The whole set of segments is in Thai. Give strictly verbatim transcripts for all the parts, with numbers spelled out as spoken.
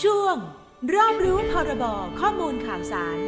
ช่วงรอบรู้พรบข้อมูลข่าวสาร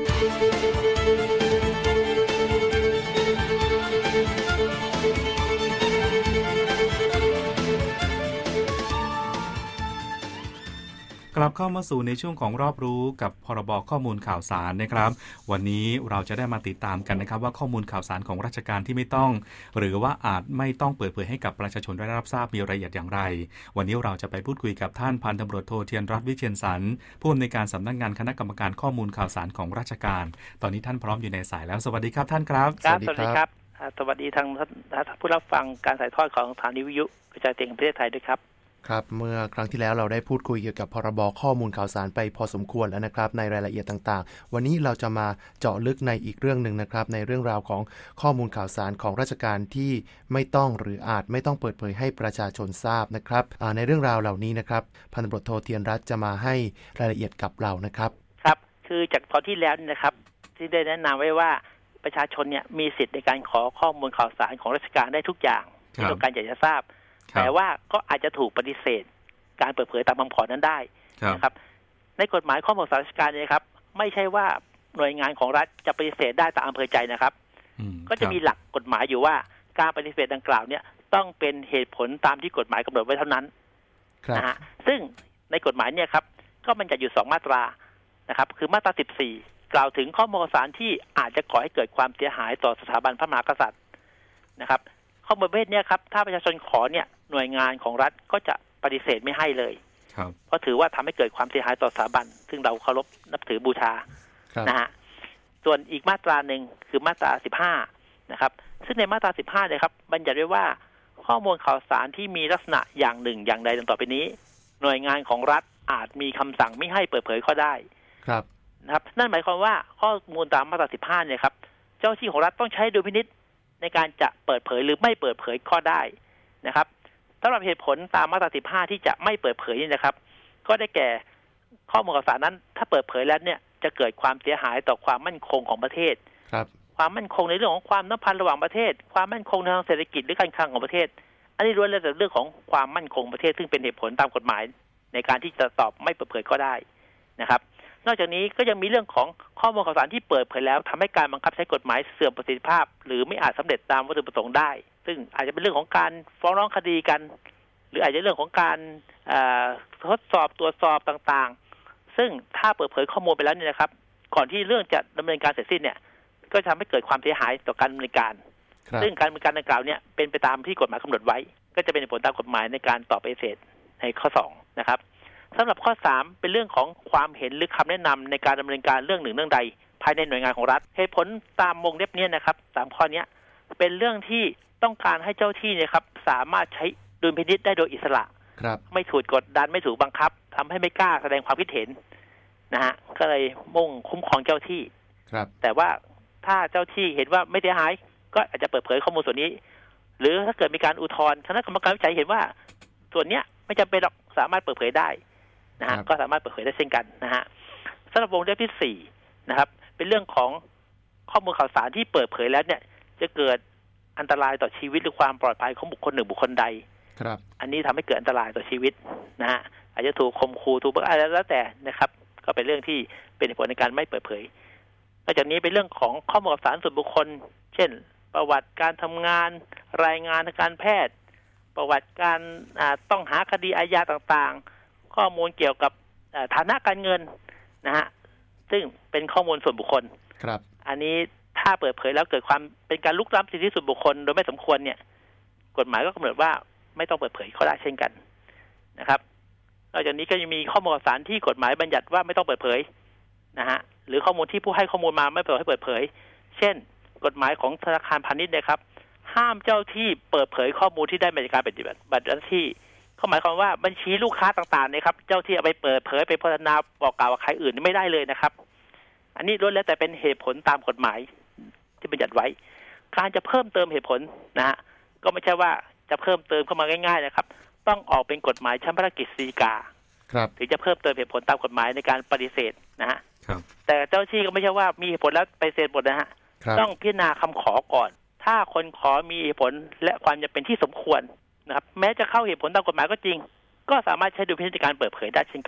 กลับเข้ามาสู่ในช่วงของรอบรู้กับพรบข้อมูลข่าวสารนะครับวันนี้เราจะได้มาติดตามกันนะครับว่าข้อมูลข่าวสารของราชการที่ไม่ต้องหรือว่าอาจไม่ต้องเปิดเผยให้กับประชาชนได้รับทราบมีรายละเอียดอย่างไรวันนี้เราจะไปพูดคุยกับท่านพันตำรวจโทเทียนรัตน์วิเชียรสรรผู้อำนวยการสำนักงานคณะกรรมการข้อมูลข่าวสารของราชการตอนนี้ท่านพร้อมอยู่ในสายแล้วสวัสดีครับท่านครับสวัสดีครับสวัสดีทางผู้รับฟังการถ่ายทอดของสถานีวิทยุกระจายเสียงแห่งประเทศไทยด้วยครับครับเมื่อครั้งที่แล้วเราได้พูดคุยเกี่ยวกับพรบข้อมูลข่าวสารไปพอสมควรแล้วนะครับในรายละเอียดต่างๆวันนี้เราจะมาเจาะลึกในอีกเรื่องหนึ่งนะครับในเรื่องราวของข้อมูลข่าวสารของราชการที่ไม่ต้องหรืออาจไม่ต้องเปิดเผยให้ประชาชนทราบนะครับในเรื่องราวเหล่านี้นะครับพันตำรวจโทเทียนรัตน์จะมาให้รายละเอียดกับเรานะครับครับคือจากตอนที่แล้วนะครับที่ได้แนะนำไว้ว่าประชาชนเนี่ยมีสิทธิ์ในการขอข้อมูลข่าวสารของราชการได้ทุกอย่างที่ต้องการอยากจะทราบแต่ว่าก็อาจจะถูกปฏิเสธการเปิดเผยตามคำขอนั้นได้นะครับในกฎหมายข้อมูลข่าวสารราชการเนี่ยครับไม่ใช่ว่าหน่วยงานของรัฐจะปฏิเสธได้ตามอำเภอใจนะครับก็จะมีหลักกฎหมายอยู่ว่าการปฏิเสธดังกล่าวเนี่ยต้องเป็นเหตุผลตามที่กฎหมายกำหนดไว้เท่านั้นนะฮะซึ่งในกฎหมายเนี่ยครับก็มันจะอยู่สองมาตรานะครับคือมาตราสิบสี่กล่าวถึงข้อมูลข่าวสารที่อาจจะก่อให้เกิดความเสียหายต่อสถาบันพระมหากษัตริย์นะครับข้อมูลประเภทนี้ครับถ้าประชาชนขอเนี่ยหน่วยงานของรัฐก็จะปฏิเสธไม่ให้เลยเพราะถือว่าทำให้เกิดความเสียหายต่อสถาบันซึ่งเราเคารพนับถือบูชานะฮะส่วนอีกมาตราหนึ่งคือมาตราสิบห้านะครับซึ่งในมาตราสิบห้าเนี่ยครับบัญญัติไว้ว่าข้อมูลข่าวสารที่มีลักษณะอย่างหนึ่งอย่างใดดังต่อไปนี้หน่วยงานของรัฐอาจมีคำสั่งไม่ให้เปิดเผยข้อได้ครับนะครับนั่นหมายความว่าข้อมูลตามมาตราสิบห้าเนี่ยครับเจ้าหน้าที่ของรัฐต้องใช้ดุลพินิจในการจะเปิดเผยหรือไม่เปิดเผยข้อได้นะครับสำหรับเหตุผลตามมาตราสิบห้าที่จะไม่เปิดเผยนี่นะครับก็ได้แก่ข้อมูลข่าวสารนั้นถ้าเปิดเผยแล้วเนี่ยจะเกิดความเสียหายต่อความมั่นคงของประเทศครับความมั่นคงในเรื่องของความสัมพันธ์ระหว่างประเทศความมั่นคงทางเศรษฐกิจหรือการคลังของประเทศอันนี้ล้วนแล้วแต่เรื่องของความมั่นคงประเทศซึ่งเป็นเหตุผลตามกฎหมายในการที่จะตอบไม่เปิดเผยก็ได้นะครับนอกจากนี้ก็ยังมีเรื่องของข้อมูลข่าวสารที่เปิดเผยแล้วทำให้การบังคับใช้กฎหมายเสื่อมประสิทธิภาพหรือไม่อาจสำเร็จตามวัตถุประสงค์ได้ซึ่งอาจจะเป็นเรื่องของการฟ้องร้องคดีกันหรืออาจจะเรื่องของการทดสอบตรวจสอบต่างๆซึ่งถ้าเปิดเผยข้อมูลไปแล้วเนี่ยนะครับก่อนที่เรื่องจะดำเนินการเสร็จสิ้นเนี่ยก็ทำให้เกิดความเสียหายต่อการดำเนินการซึ่งการดำเนินการดังกล่าวเนี่ยเป็นไปตามที่กฎหมายกำหนดไว้ก็จะเป็นผลตามกฎหมายในการตอบปฏิเสธในข้อสองนะครับสำหรับข้อสามเป็นเรื่องของความเห็นหรือคำแนะนำในการดำเนินการเรื่องหนึ่งเรื่องใดภายในหน่วยงานของรัฐเหตุผลตามวงเล็บนี้นะครับสามข้อนี้เป็นเรื่องที่ต้องการให้เจ้าที่เนี่ยครับสามารถใช้ดุลพินิจได้โดยอิสระไม่ถูกกดดันไม่ถูกบังคับทำให้ไม่กล้าแสดงความคิดเห็นนะฮะก็เลยมุ่งคุ้มครองเจ้าที่แต่ว่าถ้าเจ้าที่เห็นว่าไม่เสียหายก็อาจจะเปิดเผยข้อมูลส่วนนี้หรือถ้าเกิดมีการอุทธรณ์คณะกรรมการวิจัยเห็นว่าส่วนเนี้ยไม่จำเป็นหรอกสามารถเปิดเผยได้นะฮะก็สามารถเปิดเผยได้เช่นกันนะฮะสำหรับวงเล็บที่สี่นะครับเป็นเรื่องของข้อมูลข่าวสารที่เปิดเผยแล้วเนี่ยจะเกิดอันตรายต่อชีวิตหรือความปลอดภัยของบุคคลหนึ่งบุคคลใดครับอันนี้ทำให้เกิดอันตรายต่อชีวิตนะฮะอาจจะถูกข่มขู่ถูกอะไรแล้วแต่นะครับก็เป็นเรื่องที่เป็นผลในการไม่เปิดเผยนอกจากนี้เป็นเรื่องของข้อมูลข่าวสารส่วนบุคคลเช่นประวัติการทำงานรายงานทางการแพทย์ประวัติการต้องหาคดีอาญาต่างๆข้อมูลเกี่ยวกับฐานะการเงินนะฮะซึ่งเป็นข้อมูลส่วนบุคคลครับอันนี้ถ้าเปิดเผยแล้วเกิดความเป็นการลุกล้ำสิทธิส่วนบุคคลโดยไม่สมควรเนี่ยกฎหมายก็กำหนดว่าไม่ต้องเปิดเผยเขาได้เช่นกันนะครับนอกจากนี้ก็ยังมีข้อมูลข่าวสารที่กฎหมายบัญญัติว่าไม่ต้องเปิดเผยนะฮะหรือข้อมูลที่ผู้ให้ข้อมูลมาไม่เปิดให้เปิดเผยเช่นกฎหมายของธนาคารพาณิชย์นะครับห้ามเจ้าที่เปิดเผยข้อมูลที่ได้มาจากการปฏิบัติบัตรหน้าที่เขาหมายความว่าบัญชีลูกค้าต่างๆเนี่ยครับเจ้าที่เอาไปเปิดเผยไปโฆษณาบอกกล่าวกับใครอื่นไม่ได้เลยนะครับอันนี้ล้วนแล้วแต่เป็นเหตุผลตามกฎหมายที่บัญญัติไว้การจะเพิ่มเติมเหตุผลนะฮะก็ไม่ใช่ว่าจะเพิ่มเติมเข้ามาง่ายๆนะครับต้องออกเป็นกฎหมายชั้นพระราชกฤษฎีกาถึงจะเพิ่มเติมเหตุผลตามกฎหมายในการปฏิเสธนะฮะแต่เจ้าที่ก็ไม่ใช่ว่ามีเหตุผลแล้วไปเสธหมดนะฮะต้องพิจารณาคำขอก่อนถ้าคนขอมีเหตุผลและความจำเป็นที่สมควรนะครับแม้จะเข้าเหตุผลตามกฎหมายก็จริงก็สามารถใช้ดุลพินิจในการเปิดเผยได้เช่นกัน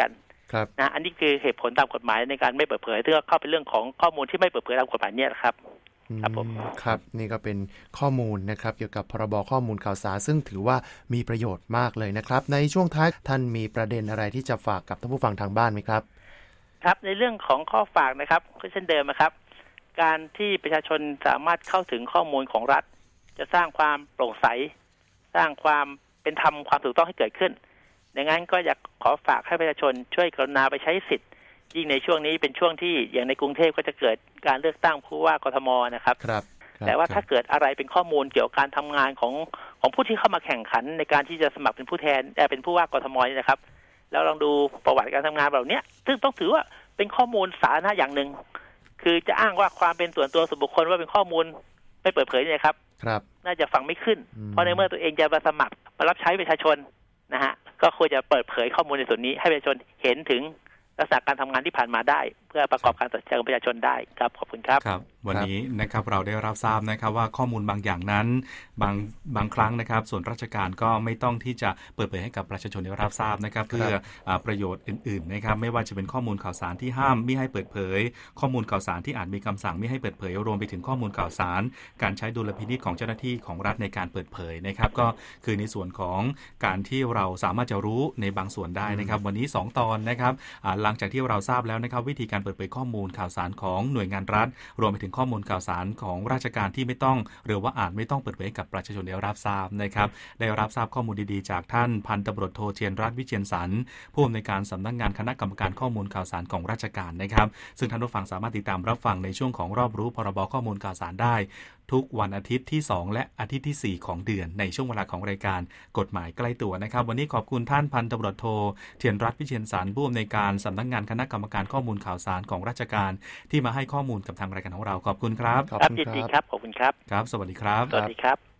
นะอันนี้คือเหตุผลตามกฎหมายในการไม่เปิดเผยซึ่งเข้าเป็นเรื่องของข้อมูลที่ไม่เปิดเผยตามกฎหมายเนี่ยครับครับผมครับนี่ก็เป็นข้อมูลนะครับเกี่ยวกับพรบข้อมูลข่าวสารซึ่งถือว่ามีประโยชน์มากเลยนะครับในช่วงท้ายท่านมีประเด็นอะไรที่จะฝากกับท่านผู้ฟังทางบ้านไหมครับครับในเรื่องของข้อฝากนะครับก็เช่นเดิมนะครับการที่ประชาชนสามารถเข้าถึงข้อมูลของรัฐจะสร้างความโปร่งใสสร้างความเป็นธรรมความถูกต้องให้เกิดขึ้นดังนั้นก็อยากขอฝากให้ประชาชนช่วยกรุณาไปใช้สิทธิ์ยิ่งในช่วงนี้เป็นช่วงที่อย่างในกรุงเทพก็จะเกิดการเลือกตั้งผู้ว่ากทมนะครับครับแต่ว่าถ้าเกิดอะไรเป็นข้อมูลเกี่ยวกับการทำงานของของผู้ที่เข้ามาแข่งขันในการที่จะสมัครเป็นผู้แทนเป็นผู้ว่ากทมนี่นะครับแล้วลองดูประวัติการทำงานแบบนี้ซึ่งต้องถือว่าเป็นข้อมูลสาธารณะอย่างหนึ่งคือจะอ้างว่าความเป็นส่วนตัวส่วนบุคคลว่าเป็นข้อมูลไม่เปิดเผยเนี่ยครับครับน่าจะฟังไม่ขึ้นเพราะในเมื่อตัวเองจะมาสมัครมารับใช้ประชาชนนะฮะก็ควรจะเปิดเผยข้อมูลในส่วนนี้ให้ประชาชนเห็นถึงลักษณะการทำงานที่ผ่านมาได้เพื่อประกอบการตัดสินใจของประชาชนได้ครับขอบคุณครับครับวันนี้นะครับเราได้รับทราบนะครับว่าข้อมูลบางอย่างนั้นบางบางครั้งนะครับส่วนราชการก็ไม่ต้องที่จะเปิดเผยให้กับประชาชนได้รับทราบนะครับเพื่อประโยชน์อื่นๆนะครับไม่ว่าจะเป็นข้อมูลข่าวสารที่ห้ามไม่ให้เปิดเผยข้อมูลข่าวสารที่อาจมีคำสั่งไม่ให้เปิดเผยรวมไปถึงข้อมูลข่าวสารการใช้ดุลพินิจของเจ้าหน้าที่ของรัฐในการเปิดเผยนะครับก็คือในส่วนของการที่เราสามารถจะรู้ในบางส่วนได้นะครับวันนี้สองตอนนะครับหลังจากที่เราทราบแล้วนะครับวิธีการเปิดเผยข้อมูลข่าวสารของหน่วยงานรัฐรวมไปถึงข้อมูลข่าวสารของราชการที่ไม่ต้องหรือว่าอาจไม่ต้องเปิดเผยกับประชาชนได้รับทราบนะครับได้รับทราบข้อมูลดีๆจากท่านพันตำรวจโทเทียนรัตน์วิเชียรสรรผู้อำนวยการสำนักงานคณะกรรมการข้อมูลข่าวสารของราชการนะครับซึ่งท่านผู้ฟังสามารถติดตามรับฟังในช่วงของรอบรู้พรบข้อมูลข่าวสารได้ทุกวันอาทิตย์ที่สองและอาทิตย์ที่สี่ของเดือนในช่วงเวลาของรายการกฎหมายใกล้ตัวนะครับวันนี้ขอบคุณท่านพันตำรวจโทเทียนรัตน์วิเชียรสรรผู้อำนวยการสำนักงานคณะกรรมการข้อมูลข่าวสารของราชการที่มาให้ข้อมูลกับทางรายการของเราขอบคุณครับครับยินดีครับขอบคุณครับครับสวัสดีครับสวัสดีครับ